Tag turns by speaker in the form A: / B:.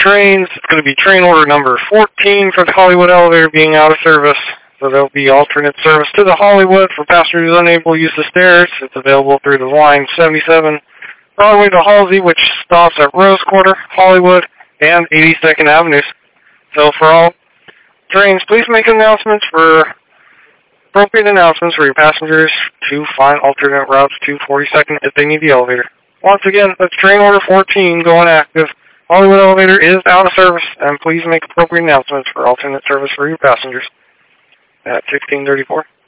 A: trains, it's going to be train order number 14 for the Hollywood elevator being out of service. So there'll be alternate service to the Hollywood for passengers unable to use the stairs. It's available through the line 77 Broadway to Halsey, which stops at Rose Quarter, Hollywood, and 82nd Avenues. So for all trains, please make appropriate announcements for your passengers to find alternate routes to 42nd if they need the elevator. Once again, that's train order 14 going active. Hollywood elevator is out of service, and please make appropriate announcements for alternate service for your passengers at 1634.